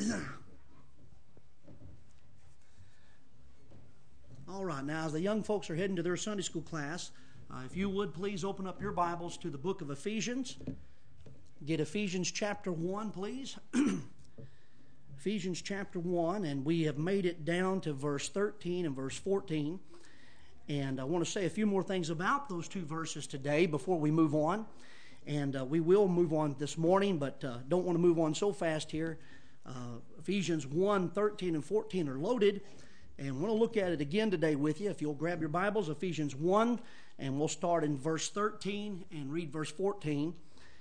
All right, now as the young folks are heading to their Sunday school class, if you would please open up your Bibles to the book of Ephesians. Get Ephesians chapter 1, please. Ephesians chapter 1, and we have made it down to verse 13 and verse 14. And I want to say a few more things about those two verses today before we move on. And we will move on this morning, but don't want to move on so fast here. Ephesians 1, 13 and 14 are loaded. And I want to look at it again today with you. If you'll grab your Bibles, Ephesians 1, and we'll start in verse 13 and read verse 14.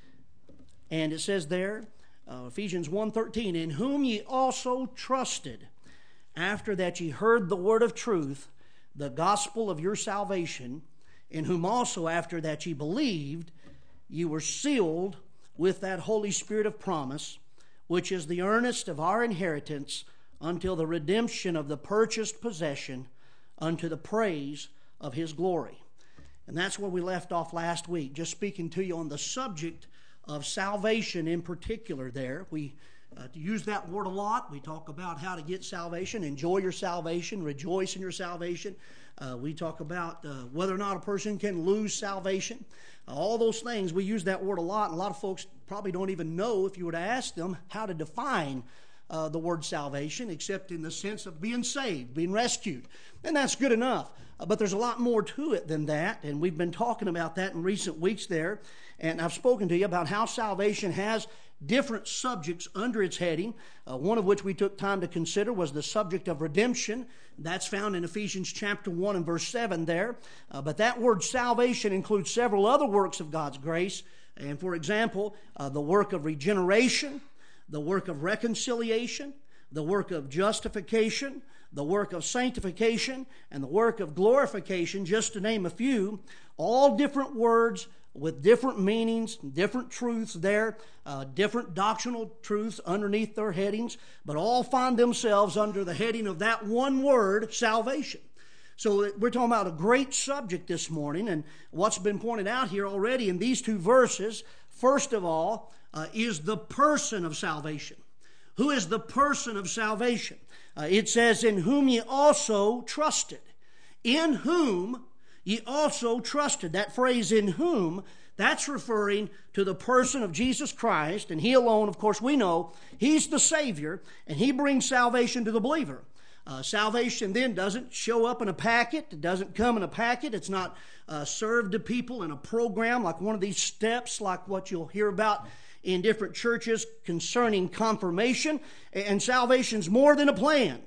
And it says there, Ephesians 1:13, in whom ye also trusted, after that ye heard the word of truth, the gospel of your salvation, in whom also after that ye believed, ye were sealed with that Holy Spirit of promise, which is the earnest of our inheritance until the redemption of the purchased possession, unto the praise of His glory. And that's where we left off last week, just speaking to you on the subject of salvation in particular there. We use that word a lot. We talk about how to get salvation, enjoy your salvation, rejoice in your salvation. We talk about whether or not a person can lose salvation. All those things, we use that word a lot. And a lot of folks probably don't even know, if you were to ask them, how to define the word salvation, except in the sense of being saved, being rescued. And that's good enough. But there's a lot more to it than that, and we've been talking about that in recent weeks there. And I've spoken to you about how salvation has different subjects under its heading, one of which we took time to consider was the subject of redemption. That's found in Ephesians chapter 1 and verse 7 there. But that word salvation includes several other works of God's grace. And for example, the work of regeneration, the work of reconciliation, the work of justification, the work of sanctification, and the work of glorification, just to name a few. All different words with different meanings, different truths there, different doctrinal truths underneath their headings, but all find themselves under the heading of that one word, salvation. So we're talking about a great subject this morning, and what's been pointed out here already in these two verses, first of all, is the person of salvation. Who is the person of salvation? It says, in whom ye also trusted. In whom ye also trusted. That phrase, in whom, that's referring to the person of Jesus Christ, and He alone, of course, we know, He's the Savior, and He brings salvation to the believer. Salvation then doesn't show up in a packet. It doesn't come in a packet. It's not served to people in a program like one of these steps, like what you'll hear about in different churches concerning confirmation. And salvation's more than a plan.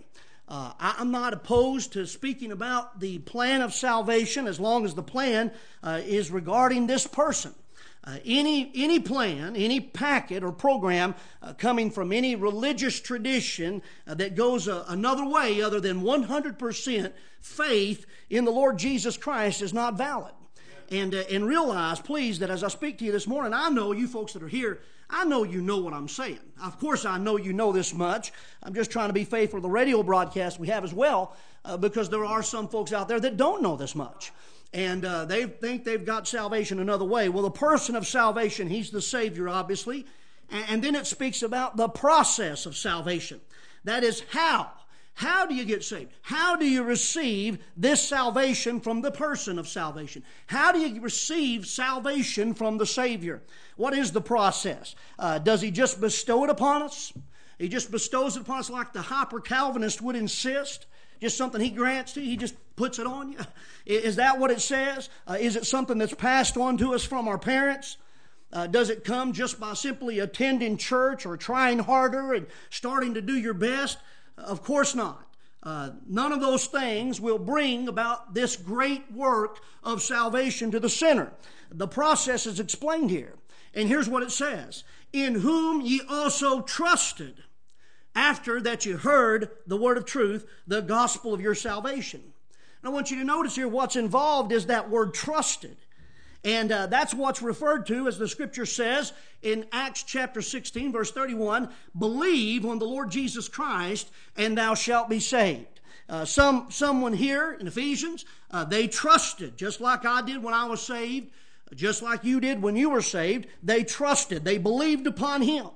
I'm not opposed to speaking about the plan of salvation as long as the plan is regarding this person. Any plan, any packet or program coming from any religious tradition that goes another way other than 100% faith in the Lord Jesus Christ is not valid. And realize, please, that as I speak to you this morning, I know you folks that are here, I know you know what I'm saying. Of course, I know you know this much. I'm just trying to be faithful to the radio broadcast we have as well, because there are some folks out there that don't know this much. And they think they've got salvation another way. Well, the person of salvation, He's the Savior, obviously. And then it speaks about the process of salvation. That is how. How do you get saved? How do you receive this salvation from the person of salvation? How do you receive salvation from the Savior? What is the process? Does He just bestow it upon us? He just bestows it upon us like the hyper-Calvinist would insist? Just something He grants to you, He just puts it on you? Is that what it says? Is it something that's passed on to us from our parents? Does it come just by simply attending church or trying harder and starting to do your best? Of course not. None of those things will bring about this great work of salvation to the sinner. The process is explained here. And here's what it says. In whom ye also trusted, after that you heard the word of truth, the gospel of your salvation. And I want you to notice here what's involved is that word trusted. And that's what's referred to, as the Scripture says in Acts chapter 16, verse 31, believe on the Lord Jesus Christ, and thou shalt be saved. Someone here in Ephesians, they trusted, just like I did when I was saved, just like you did when you were saved. They trusted. They believed upon Him.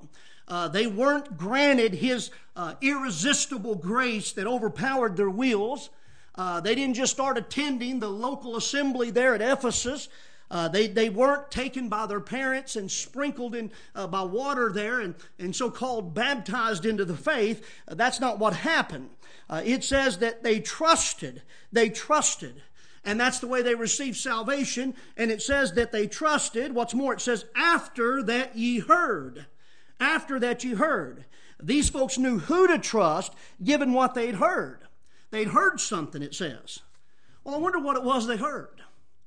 They weren't granted His irresistible grace that overpowered their wills. They didn't just start attending the local assembly there at Ephesus. They weren't taken by their parents and sprinkled in by water there and so-called baptized into the faith. That's not what happened. It says that they trusted. They trusted. And that's the way they received salvation. And it says that they trusted. What's more, it says, after that ye heard. After that ye heard. These folks knew who to trust given what they'd heard. They'd heard something, it says. Well, I wonder what it was they heard.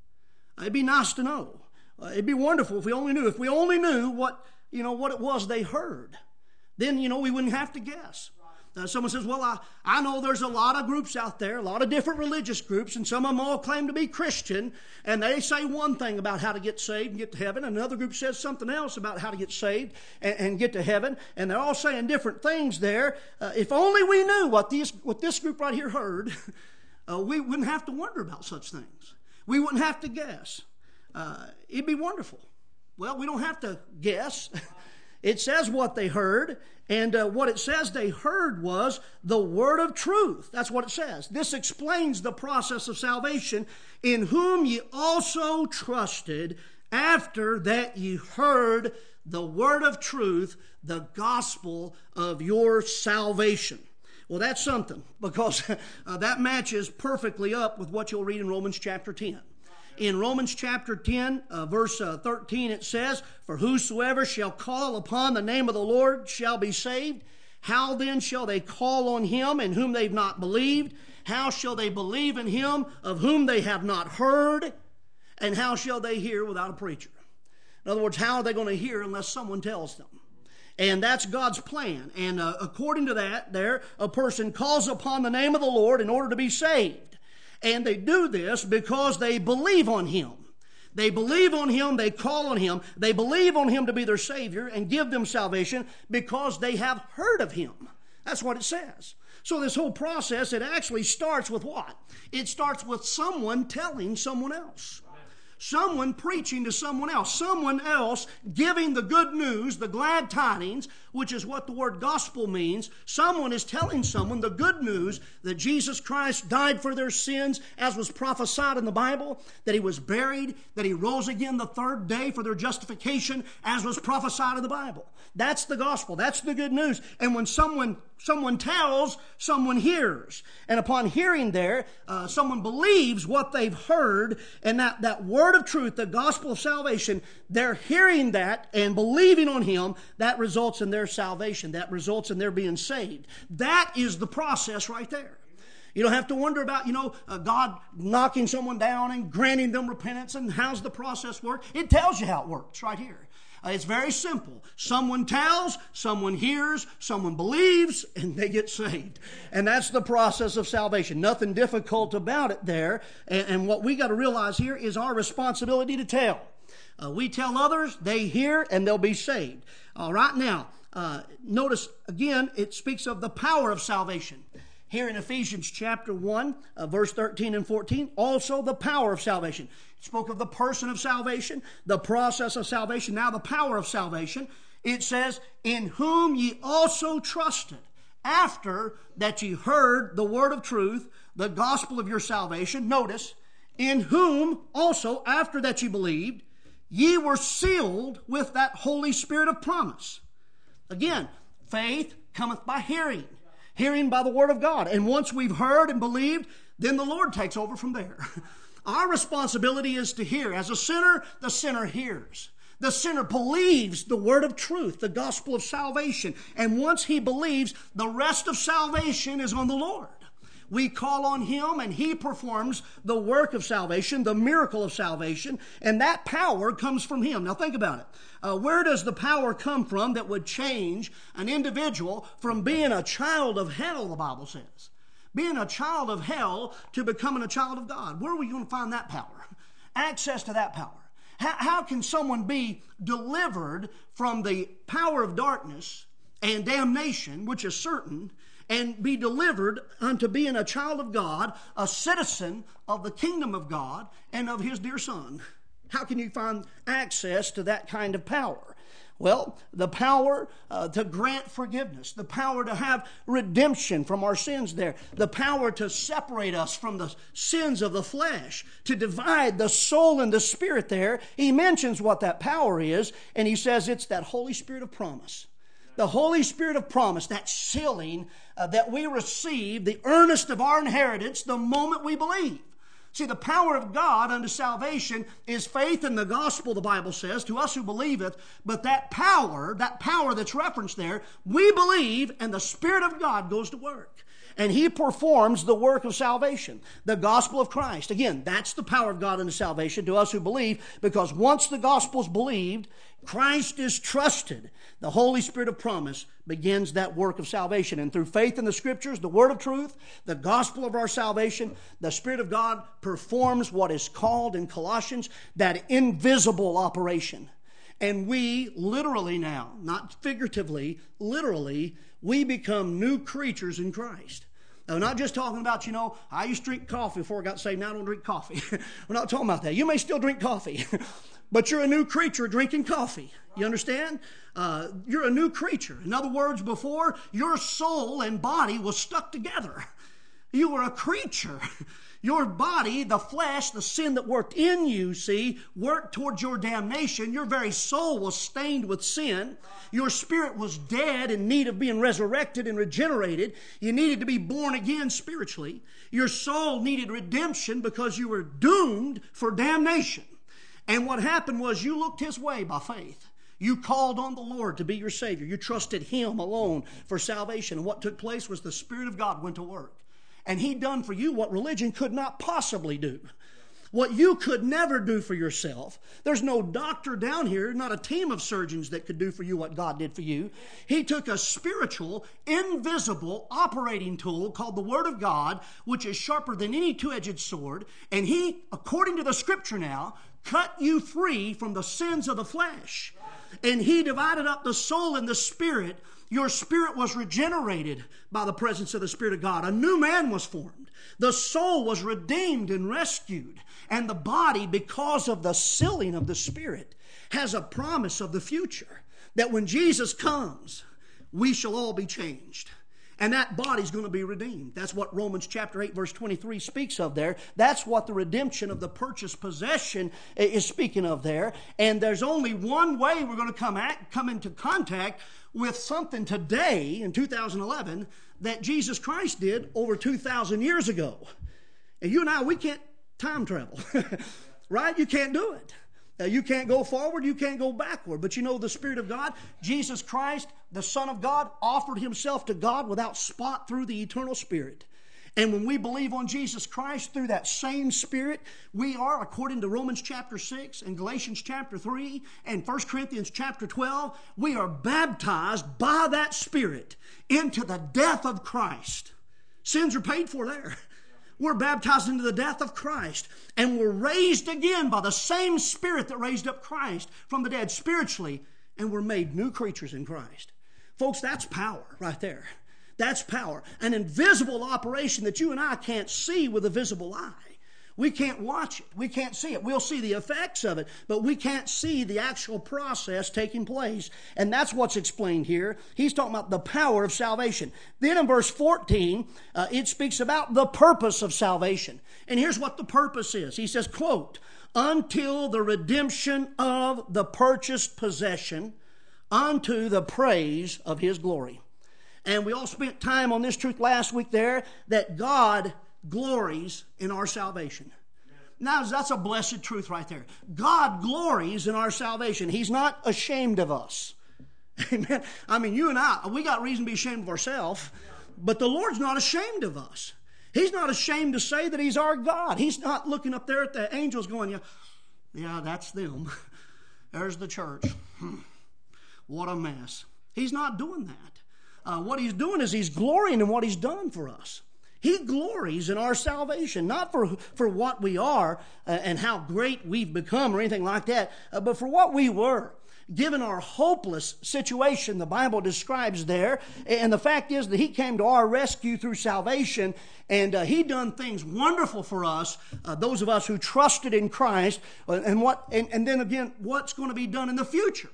It'd be nice to know. It'd be wonderful if we only knew. If we only knew what it was they heard, then, we wouldn't have to guess. Someone says, well, I know there's a lot of groups out there, a lot of different religious groups, and some of them all claim to be Christian, and they say one thing about how to get saved and get to heaven, and another group says something else about how to get saved and get to heaven, and they're all saying different things there. If only we knew what this group right here heard, we wouldn't have to wonder about such things. We wouldn't have to guess. It'd be wonderful. Well, we don't have to guess. It says what they heard, and what it says they heard was the word of truth. That's what it says. This explains the process of salvation, in whom ye also trusted, after that ye heard the word of truth, the gospel of your salvation. Well, that's something, because that matches perfectly up with what you'll read in Romans chapter 10. In Romans chapter 10, verse 13, it says, for whosoever shall call upon the name of the Lord shall be saved. How then shall they call on him in whom they've not believed? How shall they believe in him of whom they have not heard? And how shall they hear without a preacher? In other words, how are they going to hear unless someone tells them? And that's God's plan. And according to that, a person calls upon the name of the Lord in order to be saved. And they do this because they believe on Him. They believe on Him, they call on Him, they believe on Him to be their Savior and give them salvation because they have heard of Him. That's what it says. So this whole process, it actually starts with what? It starts with someone telling someone else. Someone preaching to someone else giving the good news, the glad tidings, which is what the word gospel means. Someone is telling someone the good news that Jesus Christ died for their sins, as was prophesied in the Bible, that He was buried, that He rose again the third day for their justification, as was prophesied in the Bible. That's the gospel. That's the good news. And when someone tells, someone hears. And upon hearing someone believes what they've heard, and that word of truth, the gospel of salvation, they're hearing that and believing on Him. That results in their salvation. That results in their being saved. That is the process right there. You don't have to wonder about, God knocking someone down and granting them repentance and how's the process work. It tells you how it works right here. It's very simple. Someone tells, someone hears, someone believes, and they get saved. And that's the process of salvation. Nothing difficult about it there. And what we got to realize here is our responsibility to tell. We tell others, they hear, and they'll be saved. All right, now, notice again, it speaks of the power of salvation. Here in Ephesians chapter 1, verse 13 and 14, also the power of salvation. It spoke of the person of salvation, the process of salvation, now the power of salvation. It says, in whom ye also trusted, after that ye heard the word of truth, the gospel of your salvation. Notice, in whom also, after that ye believed, ye were sealed with that Holy Spirit of promise. Again, faith cometh by hearing. Hearing by the Word of God. And once we've heard and believed, then the Lord takes over from there. Our responsibility is to hear. As a sinner, the sinner hears. The sinner believes the word of truth, the gospel of salvation. And once he believes, the rest of salvation is on the Lord. We call on Him and He performs the work of salvation, the miracle of salvation, and that power comes from Him. Now think about it. Where does the power come from that would change an individual from being a child of hell, the Bible says? Being a child of hell to becoming a child of God. Where are we going to find that power? Access to that power. How can someone be delivered from the power of darkness and damnation, which is certain, and be delivered unto being a child of God, a citizen of the kingdom of God and of His dear Son? How can you find access to that kind of power? Well, the power to grant forgiveness, the power to have redemption from our sins there, the power to separate us from the sins of the flesh, to divide the soul and the spirit there. He mentions what that power is, and he says it's that Holy Spirit of promise. The Holy Spirit of promise, that sealing that we receive, the earnest of our inheritance the moment we believe. See, the power of God unto salvation is faith in the gospel, the Bible says, to us who believeth. But that power that's referenced there, we believe, and the Spirit of God goes to work. And He performs the work of salvation, the gospel of Christ. Again, that's the power of God unto salvation to us who believe, because once the gospel is believed, Christ is trusted. The Holy Spirit of promise begins that work of salvation. And through faith in the Scriptures, the Word of truth, the gospel of our salvation, the Spirit of God performs what is called in Colossians that invisible operation. And we literally now, not figuratively, literally, we become new creatures in Christ. Now, we're not just talking about, I used to drink coffee before I got saved. Now I don't drink coffee. We're not talking about that. You may still drink coffee, but you're a new creature drinking coffee. You understand? You're a new creature. In other words, before, your soul and body was stuck together. You were a creature. Your body, the flesh, the sin that worked in you, worked towards your damnation. Your very soul was stained with sin. Your spirit was dead in need of being resurrected and regenerated. You needed to be born again spiritually. Your soul needed redemption because you were doomed for damnation. And what happened was you looked His way by faith. You called on the Lord to be your Savior. You trusted Him alone for salvation. And what took place was the Spirit of God went to work. And He done for you what religion could not possibly do. What you could never do for yourself. There's no doctor down here, not a team of surgeons that could do for you what God did for you. He took a spiritual, invisible operating tool called the Word of God, which is sharper than any two-edged sword, and He, according to the Scripture now, cut you free from the sins of the flesh. And He divided up the soul and the spirit. Your spirit was regenerated by the presence of the Spirit of God. A new man was formed. The soul was redeemed and rescued. And the body, because of the sealing of the Spirit, has a promise of the future. That when Jesus comes, we shall all be changed. And that body's going to be redeemed. That's what Romans chapter 8 verse 23 speaks of there. That's what the redemption of the purchased possession is speaking of there. And there's only one way we're going to come into contact with something today in 2011 that Jesus Christ did over 2,000 years ago. And you and I, we can't time travel. Right? You can't do it. You can't go forward, you can't go backward. But the Spirit of God, Jesus Christ, the Son of God, offered Himself to God without spot through the eternal Spirit. And when we believe on Jesus Christ through that same Spirit, we are, according to Romans chapter 6 and Galatians chapter 3 and 1 Corinthians chapter 12, we are baptized by that Spirit into the death of Christ. Sins are paid for there. We're baptized into the death of Christ, and we're raised again by the same Spirit that raised up Christ from the dead spiritually, and we're made new creatures in Christ. Folks, that's power right there. That's power. An invisible operation that you and I can't see with a visible eye. We can't watch it. We can't see it. We'll see the effects of it, but we can't see the actual process taking place. And that's what's explained here. He's talking about the power of salvation. Then in verse 14, it speaks about the purpose of salvation. And here's what the purpose is. He says, quote, until the redemption of the purchased possession unto the praise of His glory. And we all spent time on this truth last week there, that God glories in our salvation. Now, that's a blessed truth right there. God glories in our salvation. He's not ashamed of us. Amen. I mean, you and I, we got reason to be ashamed of ourselves, but the Lord's not ashamed of us. He's not ashamed to say that He's our God. He's not looking up there at the angels going, yeah, that's them. There's the church. What a mess. He's not doing that. What He's doing is He's glorying in what He's done for us. He glories in our salvation, not for what we are and how great we've become or anything like that, but for what we were. Given our hopeless situation, the Bible describes there, and the fact is that He came to our rescue through salvation, and He done things wonderful for us, those of us who trusted in Christ, and then again, what's going to be done in the future.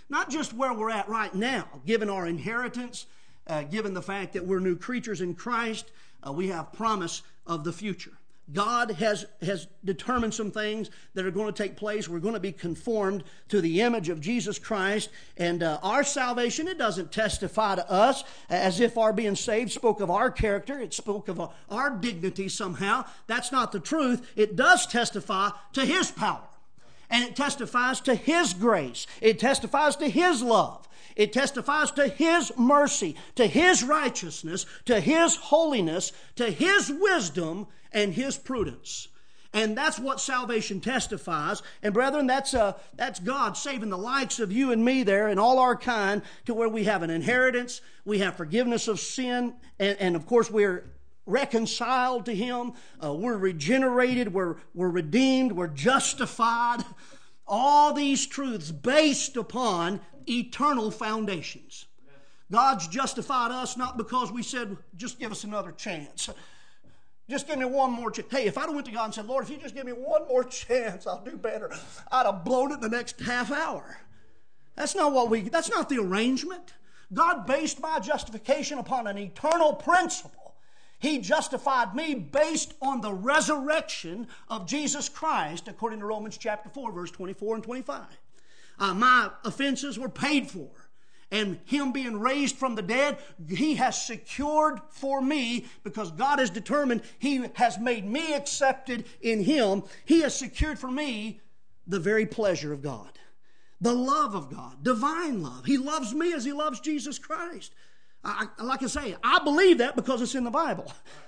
Not just where we're at right now, given our inheritance, given the fact that we're new creatures in Christ, we have promise of the future. God has determined some things that are going to take place. We're going to be conformed to the image of Jesus Christ. And our salvation, it doesn't testify to us as if our being saved spoke of our character. It spoke of our dignity somehow. That's not the truth. It does testify to His power. And it testifies to His grace. It testifies to His love. It testifies to His mercy, to His righteousness, to His holiness, to His wisdom, and His prudence. And that's what salvation testifies. And brethren, that's God saving the likes of you and me there and all our kind to where we have an inheritance, we have forgiveness of sin, and of course we're reconciled to Him, we're regenerated, we're redeemed, we're justified. All these truths based upon eternal foundations. God's justified us not because we said, just give us another chance. Just give me one more chance. Hey, if I'd have went to God and said, Lord, if you just give me one more chance, I'll do better, I'd have blown it the next half hour. That's not the arrangement. God based my justification upon an eternal principle. He justified me based on the resurrection of Jesus Christ, according to Romans chapter 4, verse 24 and 25. My offenses were paid for. And Him being raised from the dead, He has secured for me, because God has determined He has made me accepted in Him. He has secured for me the very pleasure of God, the love of God, divine love. He loves me as He loves Jesus Christ. Like I say, I believe that because it's in the Bible.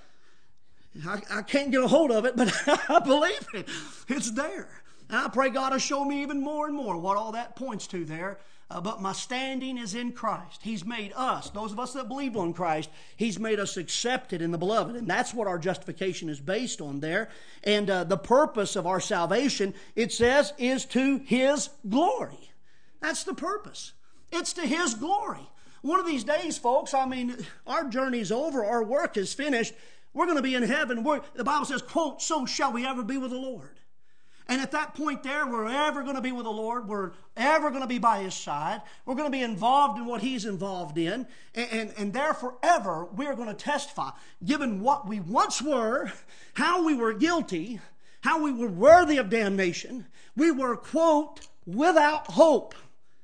I can't get a hold of it, but I believe it. It's there. And I pray God will show me even more and more what all that points to there. But my standing is in Christ. He's made us, those of us that believe on Christ, He's made us accepted in the Beloved. And that's what our justification is based on there. And the purpose of our salvation, it says, is to His glory. That's the purpose. It's to His glory. One of these days, folks, our journey's over, our work is finished. We're going to be in heaven. The Bible says, quote, so shall we ever be with the Lord. And at that point there, we're ever going to be with the Lord. We're ever going to be by His side. We're going to be involved in what He's involved in. And there forever, we're going to testify, given what we once were, how we were guilty, how we were worthy of damnation. We were, quote, without hope.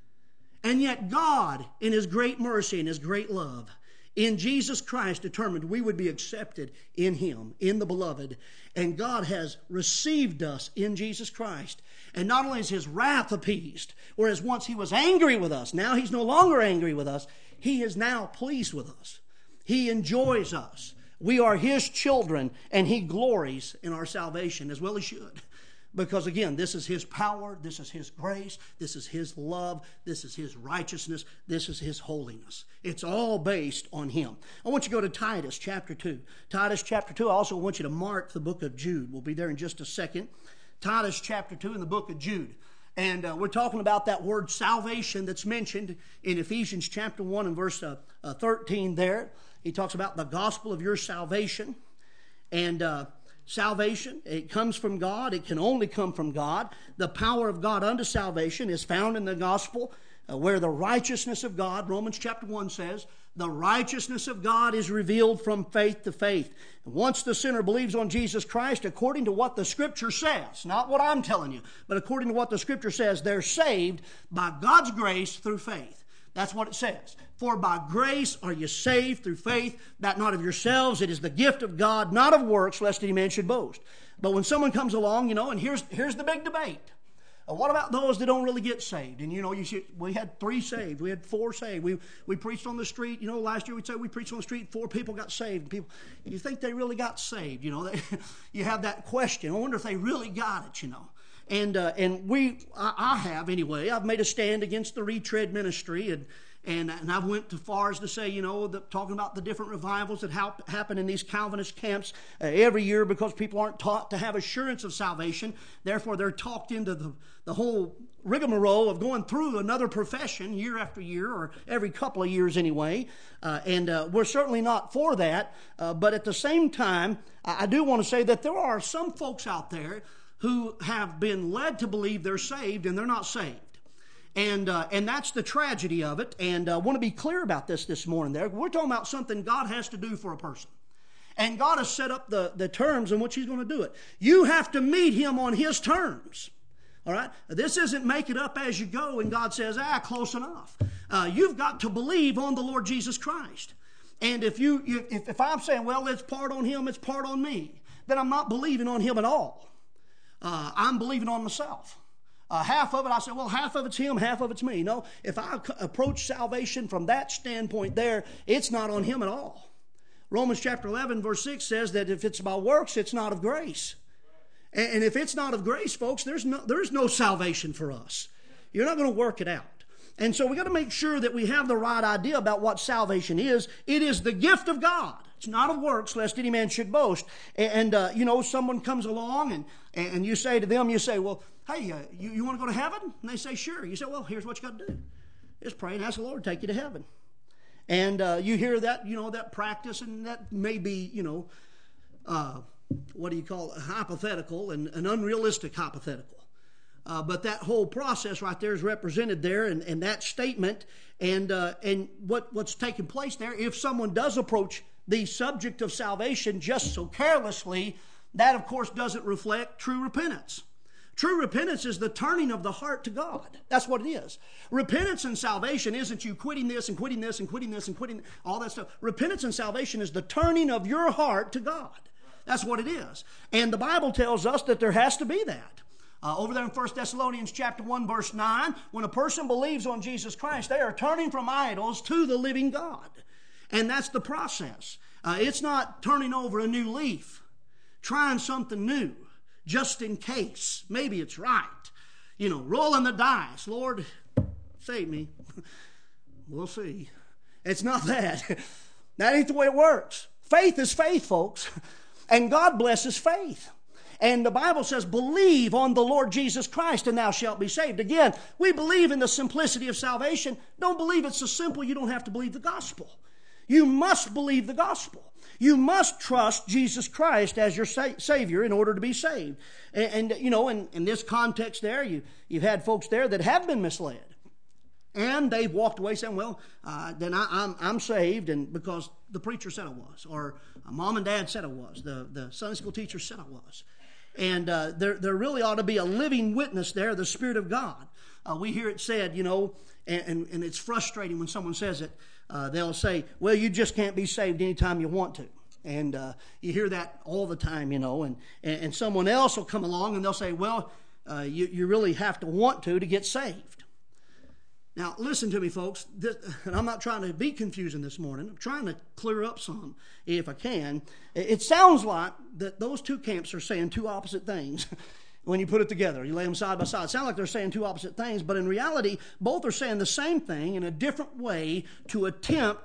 And yet God, in His great mercy and His great love, in Jesus Christ, determined we would be accepted in Him, in the Beloved. And God has received us in Jesus Christ. And not only is His wrath appeased, whereas once He was angry with us, now He's no longer angry with us. He is now pleased with us. He enjoys us. We are His children, and He glories in our salvation, as well He should. Because again, this is His power, this is His grace, this is His love, this is His righteousness, this is His holiness. It's all based on Him. I want you to go to Titus chapter 2. Titus chapter 2, I also want you to mark the book of Jude. We'll be there in just a second. Titus chapter 2 in the book of Jude. And we're talking about that word salvation that's mentioned in Ephesians chapter 1 and verse 13 there. He talks about the gospel of your salvation. And salvation, it comes from God. It can only come from God. The power of God unto salvation is found in the gospel, where the righteousness of God, Romans chapter 1 says, the righteousness of God is revealed from faith to faith. And once the sinner believes on Jesus Christ, according to what the Scripture says, not what I'm telling you, but according to what the Scripture says, they're saved by God's grace through faith. That's what it says. For by grace are you saved through faith, that not of yourselves. It is the gift of God, not of works, lest any man should boast. But when someone comes along, and here's the big debate. What about those that don't really get saved? And we had 3 saved. We had 4 saved. We preached on the street. Last year we'd say we preached on the street. 4 people got saved. People, you think they really got saved? You have that question. I wonder if they really got it. And I have anyway. I've made a stand against the retread ministry, and I've went too far as to say, talking about the different revivals that happen in these Calvinist camps every year, because people aren't taught to have assurance of salvation. Therefore, they're talked into the whole rigmarole of going through another profession year after year, or every couple of years anyway. And we're certainly not for that. But at the same time, I do want to say that there are some folks out there who have been led to believe they're saved, and they're not saved. And that's the tragedy of it. And I want to be clear about this morning there. We're talking about something God has to do for a person. And God has set up the terms in which He's going to do it. You have to meet Him on His terms. All right? This isn't make it up as you go and God says, close enough. You've got to believe on the Lord Jesus Christ. And if I'm saying, well, it's part on Him, it's part on me, then I'm not believing on Him at all. I'm believing on myself. Half of it, I say, well, half of it's Him, half of it's me. No, if I approach salvation from that standpoint there, it's not on Him at all. Romans chapter 11, verse 6 says that if it's by works, it's not of grace. And if it's not of grace, folks, there's no salvation for us. You're not going to work it out. And so we got to make sure that we have the right idea about what salvation is. It is the gift of God. It's not of works, lest any man should boast. And someone comes along and you say to them, well, hey, you want to go to heaven? And they say, sure. You say, well, here's what you got to do. Just pray and ask the Lord to take you to heaven. And you hear that, that practice, and that may be, hypothetical and an unrealistic hypothetical. But that whole process right there is represented there in that statement. And what's taking place there, if someone does approach the subject of salvation just so carelessly, that, of course, doesn't reflect true repentance. True repentance is the turning of the heart to God. That's what it is. Repentance and salvation isn't you quitting this and quitting this and quitting this and quitting all that stuff. Repentance and salvation is the turning of your heart to God. That's what it is. And the Bible tells us that there has to be that. Over there in 1 Thessalonians chapter 1, verse 9, when a person believes on Jesus Christ, they are turning from idols to the living God. And that's the process. It's not turning over a new leaf, trying something new, just in case. Maybe it's right. Rolling the dice. Lord, save me. We'll see. It's not that. That ain't the way it works. Faith is faith, folks. And God blesses faith. And the Bible says, believe on the Lord Jesus Christ and thou shalt be saved. Again, we believe in the simplicity of salvation. Don't believe it's so simple you don't have to believe the gospel. You must believe the gospel. You must trust Jesus Christ as your Savior in order to be saved. And in this context there, you've had folks there that have been misled. And they've walked away saying, well, then I'm saved, and because the preacher said I was, or mom and dad said I was, the Sunday school teacher said I was. And there really ought to be a living witness there, the Spirit of God. We hear it said, and it's frustrating when someone says it. They'll say, well, you just can't be saved anytime you want to. And you hear that all the time, and someone else will come along and they'll say, well, you really have to want to get saved. Now, listen to me, folks, and I'm not trying to be confusing this morning. I'm trying to clear up some, if I can. It sounds like that those two camps are saying two opposite things when you put it together. You lay them side by side. It sounds like they're saying two opposite things, but in reality, both are saying the same thing in a different way to attempt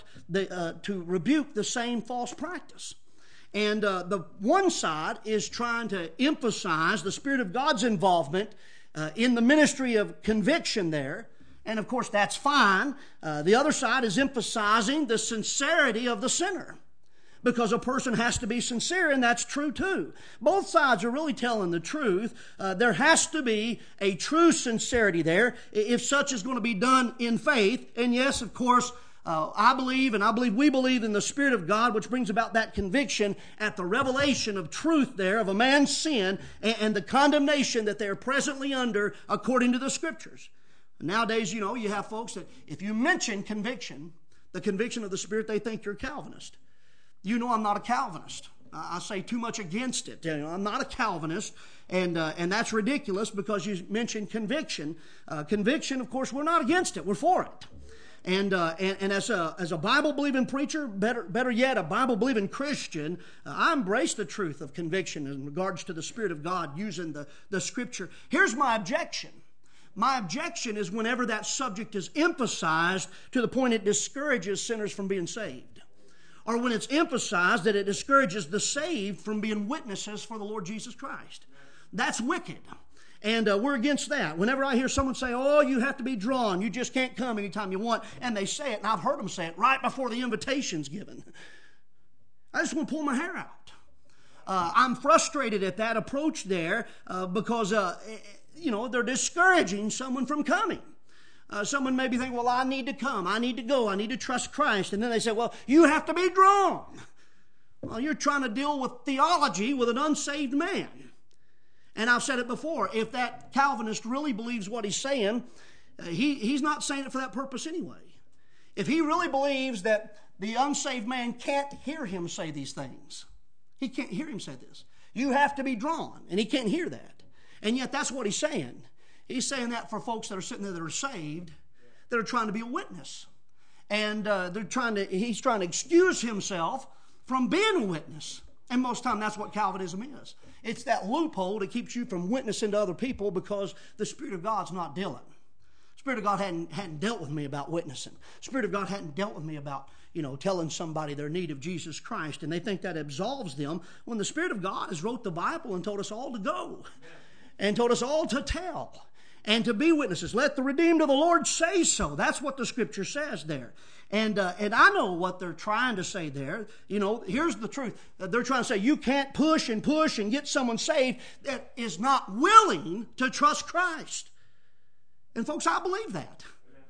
to rebuke the same false practice. And the one side is trying to emphasize the Spirit of God's involvement in the ministry of conviction there. And of course, that's fine. The other side is emphasizing the sincerity of the sinner, because a person has to be sincere, and that's true too. Both sides are really telling the truth. There has to be a true sincerity there if such is going to be done in faith. And yes, of course, I believe we believe in the Spirit of God, which brings about that conviction at the revelation of truth there of a man's sin and the condemnation that they are presently under according to the Scriptures. Nowadays, you have folks that if you mention conviction, the conviction of the Spirit, they think you're a Calvinist. I'm not a Calvinist. I say too much against it. I'm not a Calvinist, and that's ridiculous because you mentioned conviction. Conviction, of course, we're not against it. We're for it. And as a Bible-believing preacher, better yet, a Bible-believing Christian, I embrace the truth of conviction in regards to the Spirit of God using the Scripture. Here's my objection. My objection is whenever that subject is emphasized to the point it discourages sinners from being saved. Or when it's emphasized that it discourages the saved from being witnesses for the Lord Jesus Christ. That's wicked. And we're against that. Whenever I hear someone say, oh, you have to be drawn, you just can't come anytime you want, and they say it, and I've heard them say it right before the invitation's given, I just want to pull my hair out. I'm frustrated at that approach there because they're discouraging someone from coming. Someone may be thinking, well, I need to come, I need to go, I need to trust Christ. And then they say, well, you have to be drawn. Well, you're trying to deal with theology with an unsaved man. And I've said it before, if that Calvinist really believes what he's saying, he's not saying it for that purpose anyway. If he really believes that the unsaved man can't hear him say these things, he can't hear him say this. You have to be drawn, and he can't hear that. And yet that's what he's saying. He's saying that for folks that are sitting there that are saved, that are trying to be a witness. And he's trying to excuse himself from being a witness. And most of the time that's what Calvinism is. It's that loophole that keeps you from witnessing to other people because the Spirit of God's not dealing. The Spirit of God hadn't dealt with me about witnessing. The Spirit of God hadn't dealt with me about, telling somebody their need of Jesus Christ. And they think that absolves them when the Spirit of God has wrote the Bible and told us all to go. And told us all to tell. And to be witnesses. Let the redeemed of the Lord say so. That's what the Scripture says there. And I know what they're trying to say there. Here's the truth. They're trying to say you can't push and get someone saved that is not willing to trust Christ. And folks, I believe that.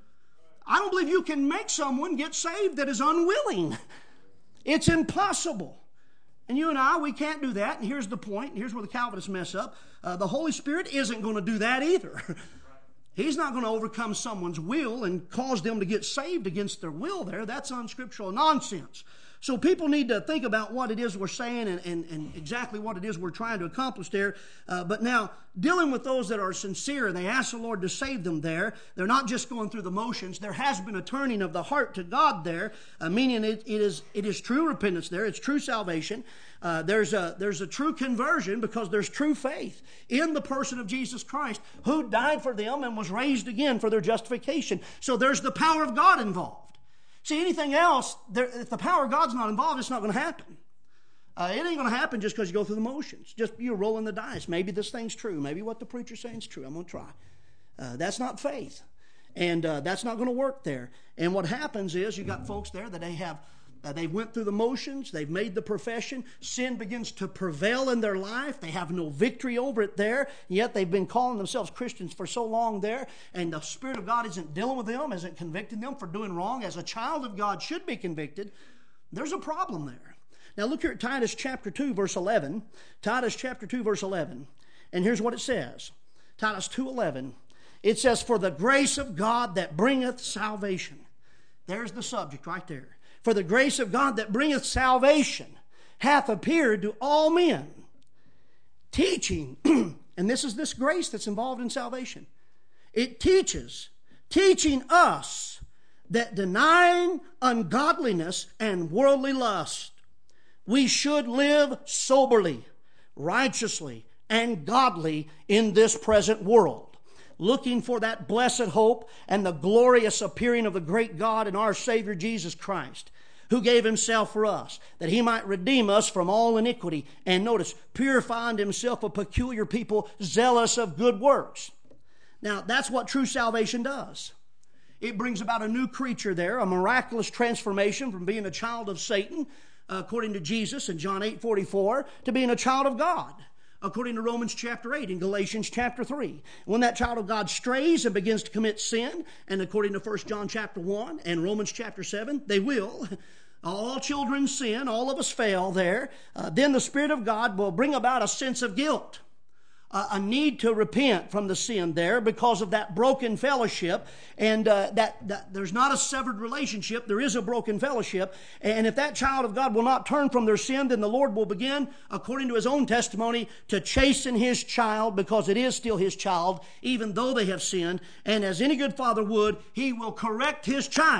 I don't believe you can make someone get saved that is unwilling. It's impossible. And you and I, we can't do that. And here's the point. And here's where the Calvinists mess up. The Holy Spirit isn't going to do that either. He's not going to overcome someone's will and cause them to get saved against their will there. That's unscriptural nonsense. So people need to think about what it is we're saying and exactly what it is we're trying to accomplish there. But now, dealing with those that are sincere and they ask the Lord to save them there, they're not just going through the motions. There has been a turning of the heart to God there, meaning it is true repentance there. It's true salvation. There's a true conversion because there's true faith in the person of Jesus Christ who died for them and was raised again for their justification. So there's the power of God involved. See, anything else, if the power of God's not involved, it's not going to happen. It ain't going to happen just because you go through the motions. Just you're rolling the dice. Maybe this thing's true. Maybe what the preacher's saying is true. I'm going to try. That's not faith. And that's not going to work there. And what happens is you got folks there that they went through the motions. They've made the profession. Sin begins to prevail in their life. They have no victory over it there. Yet they've been calling themselves Christians for so long there. And the Spirit of God isn't dealing with them, isn't convicting them for doing wrong. As a child of God should be convicted. There's a problem there. Now look here at Titus chapter 2, verse 11. Titus chapter 2, verse 11. And here's what it says. Titus 2:11. It says, for the grace of God that bringeth salvation. There's the subject right there. For the grace of God that bringeth salvation hath appeared to all men, teaching, and this is this grace that's involved in salvation. It teaching us that denying ungodliness and worldly lust, we should live soberly, righteously, and godly in this present world, looking for that blessed hope and the glorious appearing of the great God and our Savior Jesus Christ, who gave himself for us, that he might redeem us from all iniquity. And notice, purify unto himself a peculiar people, zealous of good works. Now, that's what true salvation does. It brings about a new creature there, a miraculous transformation from being a child of Satan, according to Jesus in John 8:44, to being a child of God, according to Romans chapter 8 and Galatians chapter 3. When that child of God strays and begins to commit sin, and according to 1 John chapter 1 and Romans chapter 7, they will. All children sin, all of us fail there. Then the Spirit of God will bring about a sense of guilt, a need to repent from the sin there because of that broken fellowship. And that there's not a severed relationship. There is a broken fellowship. And if that child of God will not turn from their sin, then the Lord will begin, according to his own testimony, to chasten his child, because it is still his child, even though they have sinned. And as any good father would, he will correct his child.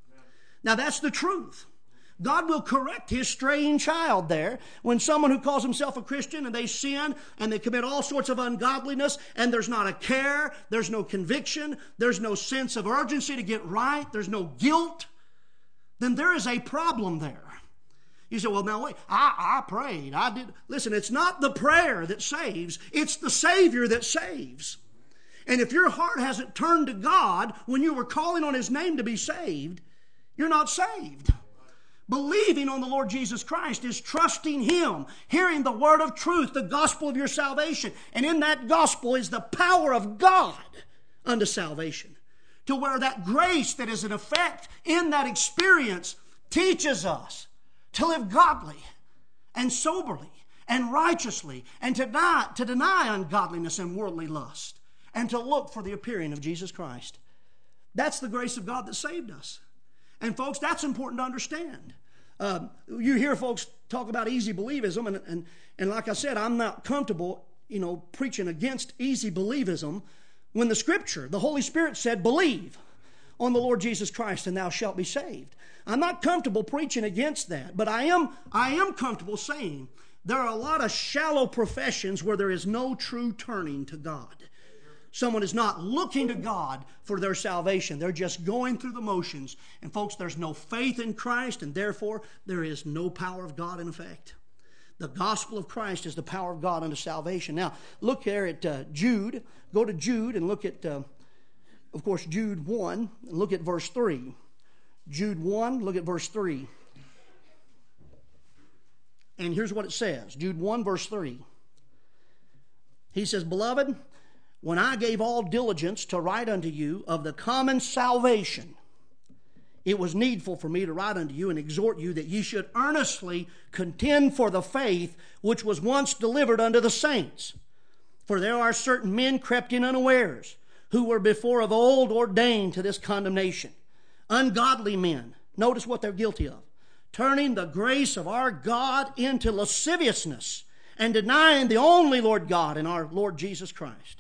Now that's the truth. God will correct his straying child there. When someone who calls himself a Christian and they sin and they commit all sorts of ungodliness and there's not a care, there's no conviction, there's no sense of urgency to get right, there's no guilt, then there is a problem there. You say, well, now wait, I prayed, I did. Listen, it's not the prayer that saves, it's the Savior that saves. And if your heart hasn't turned to God when you were calling on his name to be saved, you're not saved. Believing on the Lord Jesus Christ is trusting him, hearing the word of truth, the gospel of your salvation. And in that gospel is the power of God unto salvation. to where that grace that is in effect in that experience teaches us to live godly and soberly and righteously and to deny ungodliness and worldly lust and to look for the appearing of Jesus Christ. That's the grace of God that saved us. And folks, that's important to understand. You hear folks talk about easy believism, and like I said, I'm not comfortable, preaching against easy believism when the Scripture, the Holy Spirit said, believe on the Lord Jesus Christ and thou shalt be saved. I'm not comfortable preaching against that, but I am comfortable saying there are a lot of shallow professions where there is no true turning to God. Someone is not looking to God for their salvation. They're just going through the motions. And folks, there's no faith in Christ, and therefore there is no power of God in effect. The gospel of Christ is the power of God unto salvation. Now, look there at Jude. Go to Jude and look at, of course, Jude 1, and look at verse 3. Jude 1, look at verse 3. And here's what it says. Jude 1, verse 3. He says, Beloved, when I gave all diligence to write unto you of the common salvation, it was needful for me to write unto you and exhort you that ye should earnestly contend for the faith which was once delivered unto the saints. For there are certain men crept in unawares, who were before of old ordained to this condemnation. Ungodly men, notice what they're guilty of, turning the grace of our God into lasciviousness and denying the only Lord God and our Lord Jesus Christ.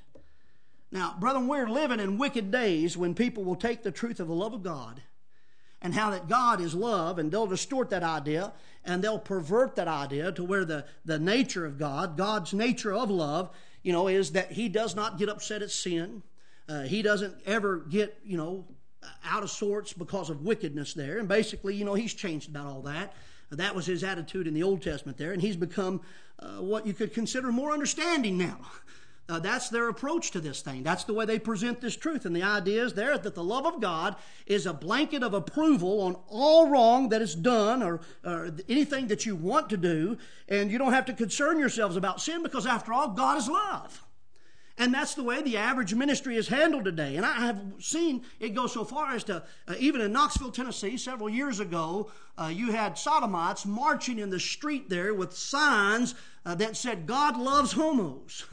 Now, brethren, we're living in wicked days when people will take the truth of the love of God and how that God is love, and they'll distort that idea, and they'll pervert that idea to where the nature of God, God's nature of love, is that He does not get upset at sin. He doesn't ever get, out of sorts because of wickedness there. And basically, He's changed about all that. That was His attitude in the Old Testament there, and He's become what you could consider more understanding now. That's their approach to this thing. That's the way they present this truth. And the idea is there that the love of God is a blanket of approval on all wrong that is done or anything that you want to do. And you don't have to concern yourselves about sin because, after all, God is love. And that's the way the average ministry is handled today. And I have seen it go so far as to, even in Knoxville, Tennessee, several years ago, you had sodomites marching in the street there with signs that said, God loves homos.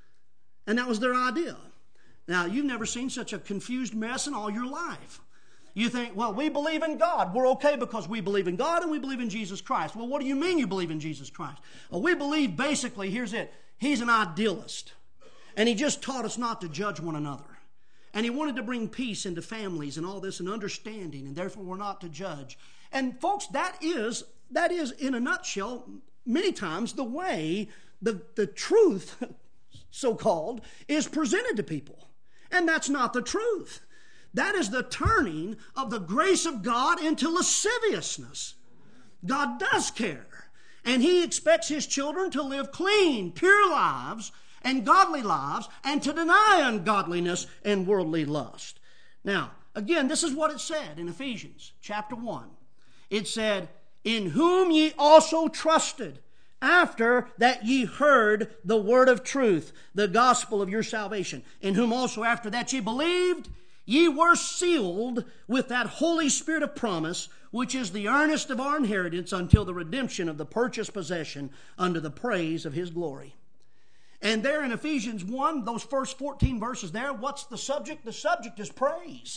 And that was their idea. Now, you've never seen such a confused mess in all your life. You think, well, we believe in God. We're okay because we believe in God and we believe in Jesus Christ. Well, what do you mean you believe in Jesus Christ? Well, we believe basically, here's it, He's an idealist. And He just taught us not to judge one another. And He wanted to bring peace into families and all this and understanding, and therefore we're not to judge. And folks, that is in a nutshell, many times the way the truth so-called, is presented to people. And that's not the truth. That is the turning of the grace of God into lasciviousness. God does care. And He expects His children to live clean, pure lives and godly lives and to deny ungodliness and worldly lust. Now, again, this is what it said in Ephesians chapter 1. It said, In whom ye also trusted, after that ye heard the word of truth, the gospel of your salvation, in whom also after that ye believed, ye were sealed with that Holy Spirit of promise, which is the earnest of our inheritance until the redemption of the purchased possession unto the praise of His glory. And there in Ephesians 1, those first 14 verses there, what's the subject? The subject is praise.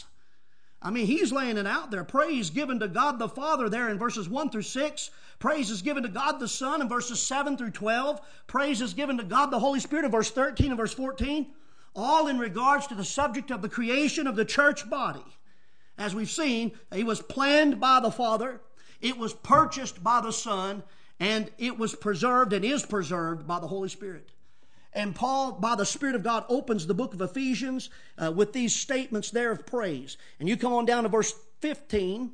I mean, he's laying it out there. Praise given to God the Father there in verses 1 through 6. Praise is given to God the Son in verses 7 through 12. Praise is given to God the Holy Spirit in verse 13 and verse 14. All in regards to the subject of the creation of the church body. As we've seen, it was planned by the Father. It was purchased by the Son. And it was preserved and is preserved by the Holy Spirit. And Paul, by the Spirit of God, opens the book of Ephesians with these statements there of praise. And you come on down to verse 15,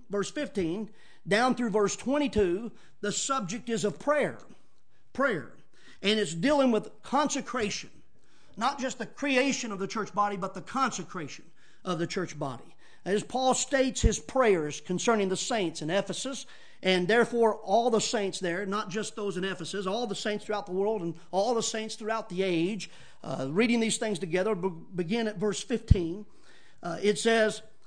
down through verse 22, the subject is of prayer. Prayer. And it's dealing with consecration. Not just the creation of the church body, but the consecration of the church body. As Paul states his prayers concerning the saints in Ephesus, and therefore all the saints there, not just those in Ephesus, all the saints throughout the world and all the saints throughout the age, reading these things together, begin at verse 15. It says,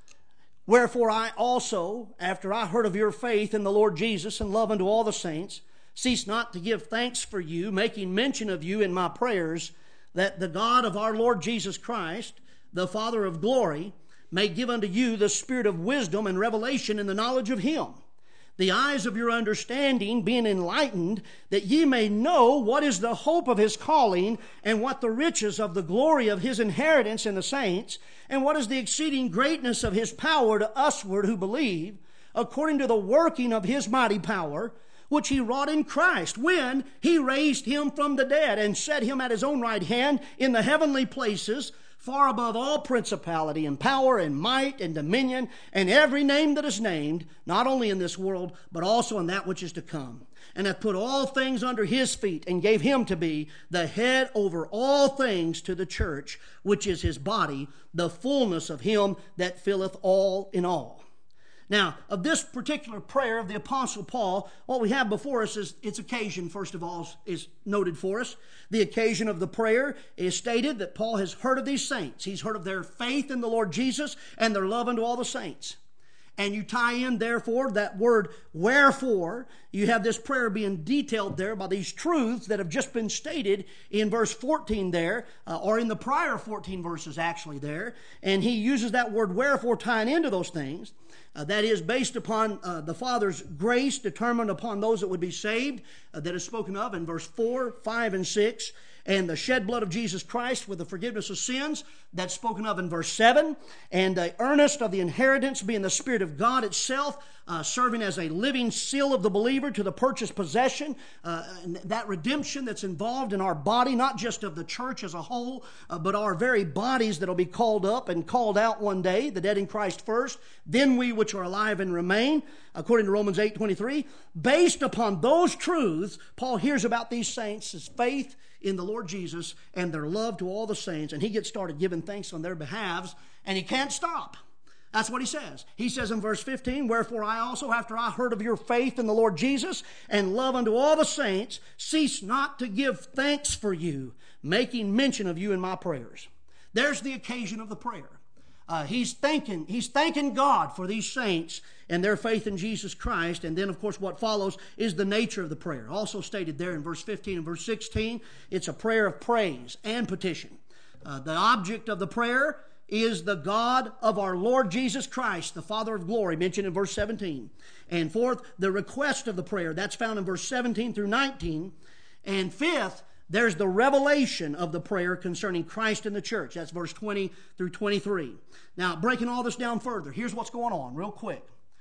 Wherefore I also, after I heard of your faith in the Lord Jesus and love unto all the saints, cease not to give thanks for you, making mention of you in my prayers, that the God of our Lord Jesus Christ, the Father of glory, may give unto you the spirit of wisdom and revelation in the knowledge of him, the eyes of your understanding being enlightened, that ye may know what is the hope of his calling, and what the riches of the glory of his inheritance in the saints, and what is the exceeding greatness of his power to usward who believe, according to the working of his mighty power, which he wrought in Christ, when he raised him from the dead, and set him at his own right hand in the heavenly places, far above all principality and power and might and dominion and every name that is named, not only in this world, but also in that which is to come. And hath put all things under his feet, and gave him to be the head over all things to the church, which is his body, the fullness of him that filleth all in all. Now, of this particular prayer of the Apostle Paul, what we have before us is its occasion, first of all, is noted for us. The occasion of the prayer is stated that Paul has heard of these saints. He's heard of their faith in the Lord Jesus and their love unto all the saints. And you tie in, therefore, that word wherefore. You have this prayer being detailed there by these truths that have just been stated in verse 14 there, or in the prior 14 verses actually there. And he uses that word wherefore tying into those things. That is based upon the Father's grace determined upon those that would be saved, that is spoken of in verse 4, 5, and 6. And the shed blood of Jesus Christ with the forgiveness of sins, that's spoken of in verse 7. And the earnest of the inheritance being the Spirit of God itself, serving as a living seal of the believer to the purchased possession. And that redemption that's involved in our body, not just of the church as a whole, but our very bodies that will be called up and called out one day, the dead in Christ first, then we which are alive and remain, according to Romans 8:23. Based upon those truths, Paul hears about these saints' his faith in the Lord Jesus and their love to all the saints, and he gets started giving thanks on their behalves, and he can't stop. That's what he says. He says in verse 15, wherefore I also, after I heard of your faith in the Lord Jesus and love unto all the saints, cease not to give thanks for you, making mention of you in my prayers. There's the occasion of the prayer. He's thanking God for these saints and their faith in Jesus Christ. And then, of course, what follows is the nature of the prayer. Also stated there in verse 15 and verse 16, it's a prayer of praise and petition. The object of the prayer is the God of our Lord Jesus Christ, the Father of glory, mentioned in verse 17. And fourth, the request of the prayer. That's found in verse 17 through 19. And fifth, there's the revelation of the prayer concerning Christ and the church. That's verse 20 through 23. Now, breaking all this down further, here's what's going on real quick.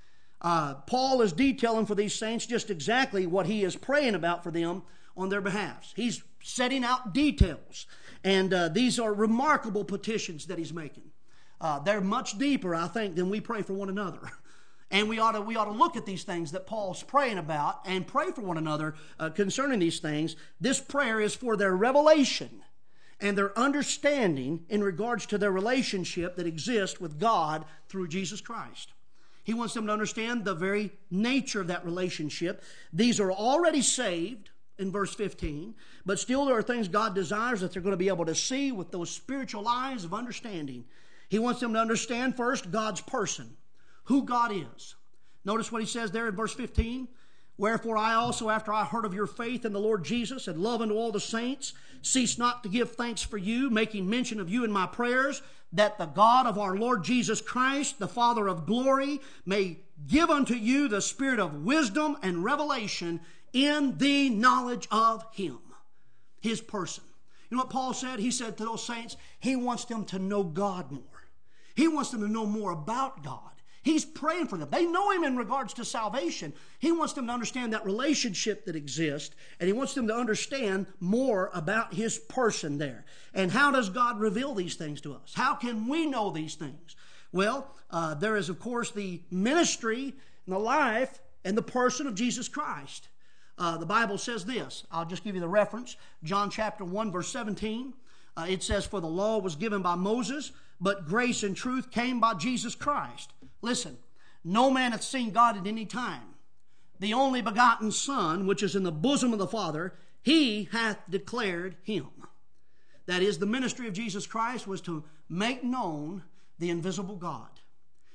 Paul is detailing for these saints just exactly what he is praying about for them on their behalf. He's setting out details. And these are remarkable petitions that he's making. They're much deeper, I think, than we pray for one another. And we ought to look at these things that Paul's praying about and pray for one another concerning these things. This prayer is for their revelation and their understanding in regards to their relationship that exists with God through Jesus Christ. He wants them to understand the very nature of that relationship. These are already saved in verse 15, but still there are things God desires that they're going to be able to see with those spiritual eyes of understanding. He wants them to understand first God's person, who God is. Notice what he says there in verse 15. Wherefore I also, after I heard of your faith in the Lord Jesus and love unto all the saints, cease not to give thanks for you, making mention of you in my prayers, that the God of our Lord Jesus Christ, the Father of glory, may give unto you the spirit of wisdom and revelation in the knowledge of him, his person. You know what Paul said? He said to those saints, he wants them to know God more. He wants them to know more about God. He's praying for them. They know him in regards to salvation. He wants them to understand that relationship that exists, and he wants them to understand more about his person there. And how does God reveal these things to us? How can we know these things? Well, there is, of course, the ministry and the life and the person of Jesus Christ. The Bible says this. I'll just give you the reference. John chapter 1, verse 17. It says, for the law was given by Moses, but grace and truth came by Jesus Christ. Listen, no man hath seen God at any time. The only begotten Son, which is in the bosom of the Father, he hath declared him. That is, the ministry of Jesus Christ was to make known the invisible God.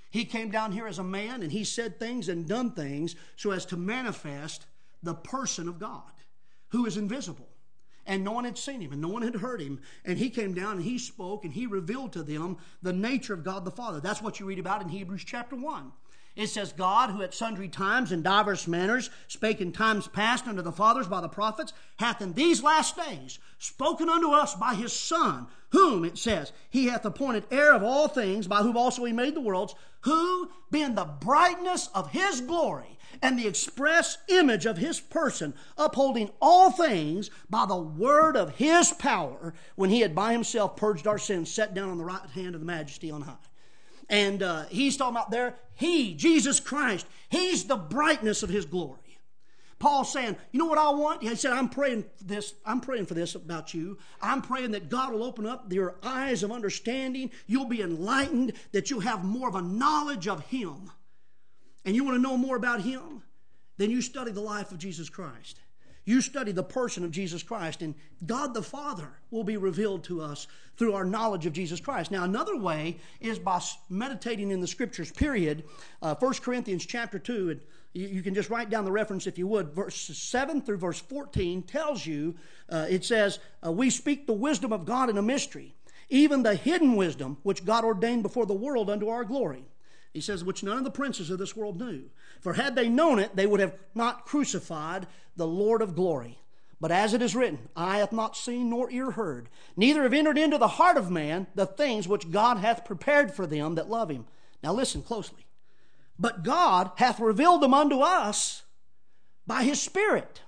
He came down here as a man, and he said things and done things so as to manifest the person of God, who is invisible. And no one had seen him, and no one had heard him. And he came down, and he spoke, and he revealed to them the nature of God the Father. That's what you read about in Hebrews chapter 1. It says, God, who at sundry times and divers manners spake in times past unto the fathers by the prophets, hath in these last days spoken unto us by his Son, whom, it says, he hath appointed heir of all things, by whom also he made the worlds, who, being the brightness of his glory and the express image of his person, upholding all things by the word of his power, when he had by himself purged our sins, sat down on the right hand of the majesty on high. And he's talking about there, he, Jesus Christ, he's the brightness of his glory. Paul's saying, you know what I want? He said, I'm praying for this about you. I'm praying that God will open up your eyes of understanding. You'll be enlightened, that you'll have more of a knowledge of him. And you want to know more about him? Then you study the life of Jesus Christ. You study the person of Jesus Christ, and God the Father will be revealed to us through our knowledge of Jesus Christ. Now, another way is by meditating in the Scriptures, period. 1 Corinthians chapter 2, and you can just write down the reference if you would. Verses 7 through verse 14 tells you, it says, we speak the wisdom of God in a mystery, even the hidden wisdom which God ordained before the world unto our glory. He says, which none of the princes of this world knew. For had they known it, they would have not crucified the Lord of glory. But as it is written, eye hath not seen nor ear heard, neither have entered into the heart of man the things which God hath prepared for them that love him. Now listen closely. But God hath revealed them unto us by his Spirit.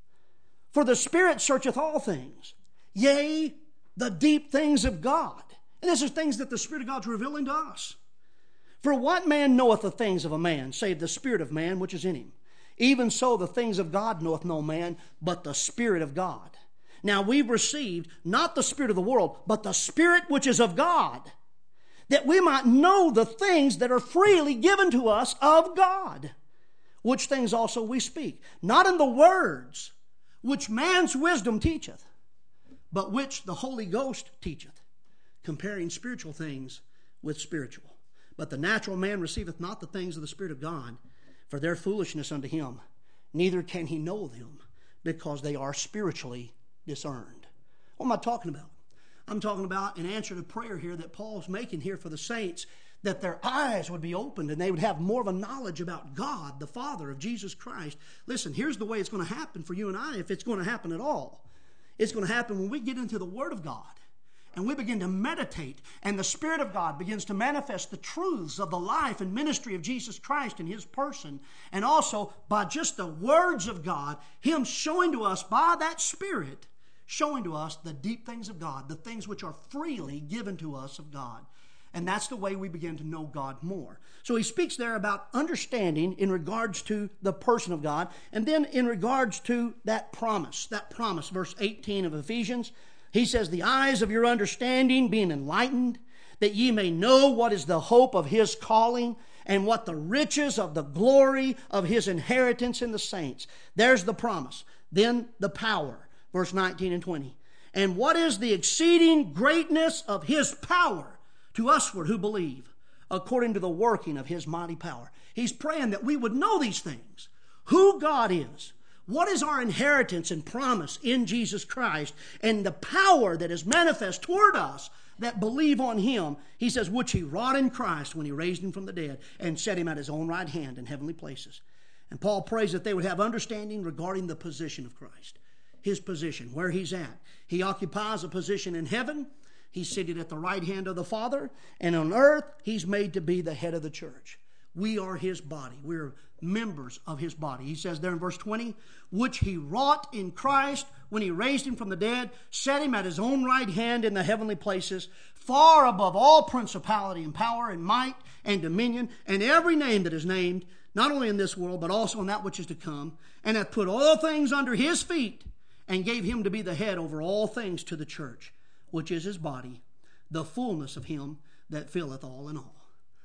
For the Spirit searcheth all things, yea, the deep things of God. And this is things that the Spirit of God is revealing to us. For what man knoweth the things of a man, save the spirit of man which is in him? Even so the things of God knoweth no man, but the Spirit of God. Now we've received not the spirit of the world, but the Spirit which is of God, that we might know the things that are freely given to us of God, which things also we speak, not in the words which man's wisdom teacheth, but which the Holy Ghost teacheth, comparing spiritual things with spiritual. But the natural man receiveth not the things of the Spirit of God, for their foolishness unto him. Neither can he know them, because they are spiritually discerned. What am I talking about? I'm talking about an answer to prayer here that Paul's making here for the saints, that their eyes would be opened and they would have more of a knowledge about God, the Father of Jesus Christ. Listen, here's the way it's going to happen for you and I, if it's going to happen at all. It's going to happen when we get into the Word of God. And we begin to meditate, and the Spirit of God begins to manifest the truths of the life and ministry of Jesus Christ in his person. And also, by just the words of God, him showing to us by that Spirit, showing to us the deep things of God, the things which are freely given to us of God. And that's the way we begin to know God more. So he speaks there about understanding in regards to the person of God, and then in regards to that promise, verse 18 of Ephesians. He says, the eyes of your understanding being enlightened, that ye may know what is the hope of his calling, and what the riches of the glory of his inheritance in the saints. There's the promise. Then the power, verse 19 and 20. And what is the exceeding greatness of his power to usward who believe, according to the working of his mighty power. He's praying that we would know these things. Who God is. What is our inheritance and promise in Jesus Christ, and the power that is manifest toward us that believe on him. He says, which he wrought in Christ when he raised him from the dead and set him at his own right hand in heavenly places. And Paul prays that they would have understanding regarding the position of Christ. His position, where he's at. He occupies a position in heaven. He's seated at the right hand of the Father. And on earth, he's made to be the head of the church. We are his body. We're members of his body. He says there in verse 20, which he wrought in Christ when he raised him from the dead, set him at his own right hand in the heavenly places, far above all principality and power and might and dominion, and every name that is named, not only in this world, but also in that which is to come, and hath put all things under his feet, and gave him to be the head over all things to the church, which is his body, the fullness of him that filleth all in all.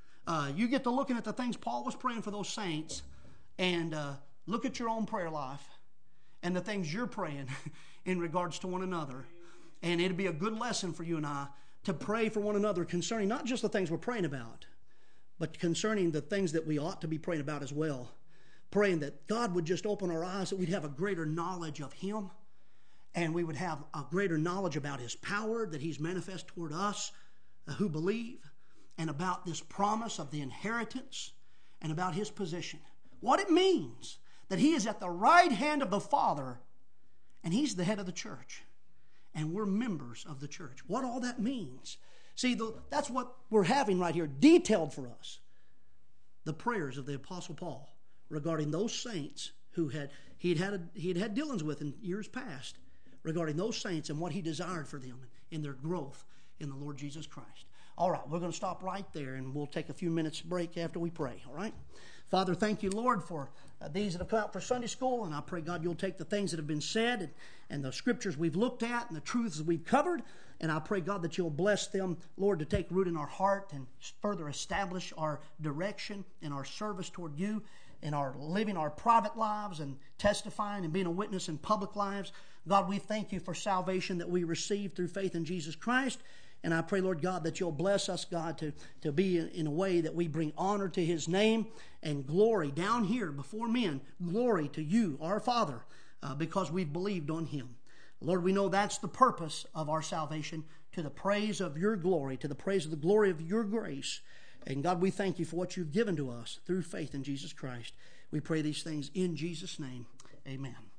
You get to looking at the things Paul was praying for those saints, and look at your own prayer life and the things you're praying in regards to one another. And it'd be a good lesson for you and I to pray for one another concerning not just the things we're praying about, but concerning the things that we ought to be praying about as well. Praying that God would just open our eyes, that we'd have a greater knowledge of Him, and we would have a greater knowledge about His power that He's manifest toward us who believe, and about this promise of the inheritance, and about His position. What it means that He is at the right hand of the Father, and He's the head of the church, and we're members of the church. What all that means. See, that's what we're having right here, detailed for us. The prayers of the Apostle Paul regarding those saints who he'd had dealings with in years past, regarding those saints and what he desired for them in their growth in the Lord Jesus Christ. All right, we're going to stop right there, and we'll take a few minutes break after we pray, all right? Father, thank you, Lord, for these that have come out for Sunday school, and I pray, God, you'll take the things that have been said and the scriptures we've looked at and the truths we've covered, and I pray, God, that you'll bless them, Lord, to take root in our heart and further establish our direction and our service toward you in our living our private lives and testifying and being a witness in public lives. God, we thank you for salvation that we receive through faith in Jesus Christ. And I pray, Lord God, that you'll bless us, God, to be in a way that we bring honor to His name and glory down here before men, glory to you, our Father, because we've believed on Him. Lord, we know that's the purpose of our salvation, to the praise of your glory, to the praise of the glory of your grace. And God, we thank you for what you've given to us through faith in Jesus Christ. We pray these things in Jesus' name. Amen.